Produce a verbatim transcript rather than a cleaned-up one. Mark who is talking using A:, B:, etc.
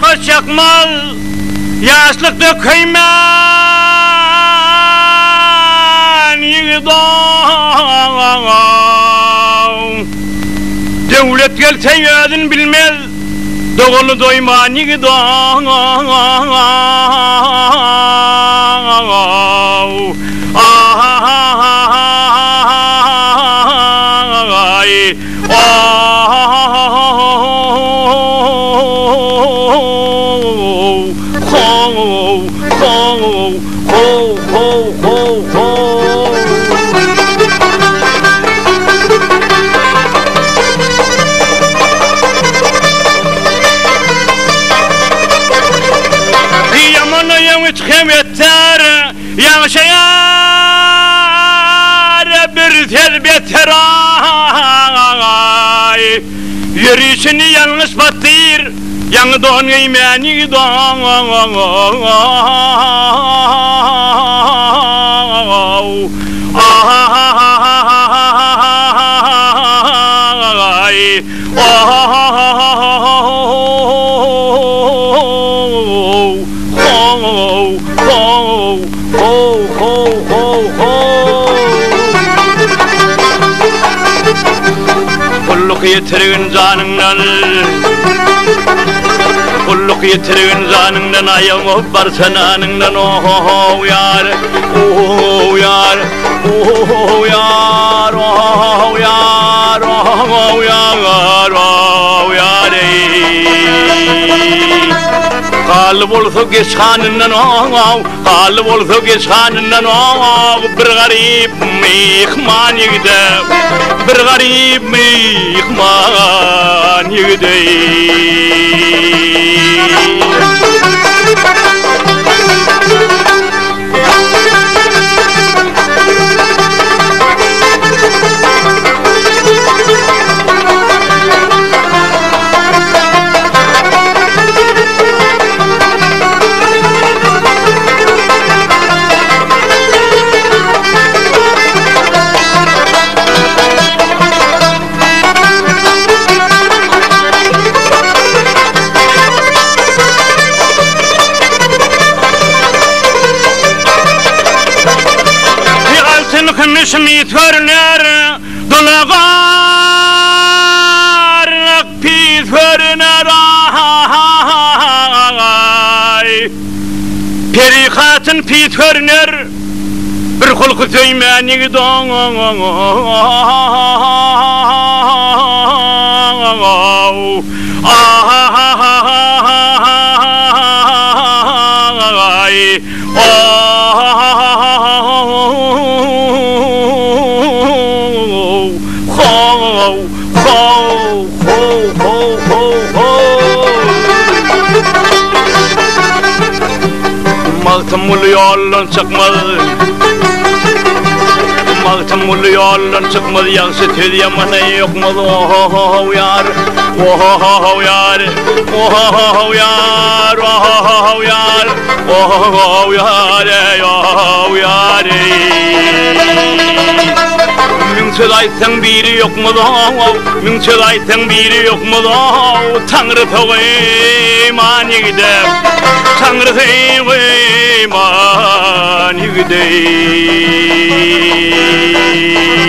A: koç yakmal yaşlıkta kıyman yığdağ devlet gelse yödün bilmez doğulu doyman yığdağ ay yaşayar bir tel beter ay yürüyüşünü yanlış batır yanı don giymeni don ay kulluk yitirin canından kulluk yitirin canından ayağım var sananından oh yar oh yar oh yar oh yar oh yar oh yar kalb olsa geçhanından oh kalb olsa geçhanından oh bir garip mihman yigde bir garip mihman yigde Kımışımı törner dolagar pis törner ay perikatın pis törner bir kulku söymeni don ay Mağtamul yollan çıkmadı Mağtamul yollan çıkmadı Yakşı tüy yamana yokmadı Oh yar Oh yar Oh yar Oh yar Oh yar Oh yar Münçöz aytsan biri yok mu da Münçöz aytsan biri yok mu da Tanrı toğu mani gidem Tanrı toğu mani gidem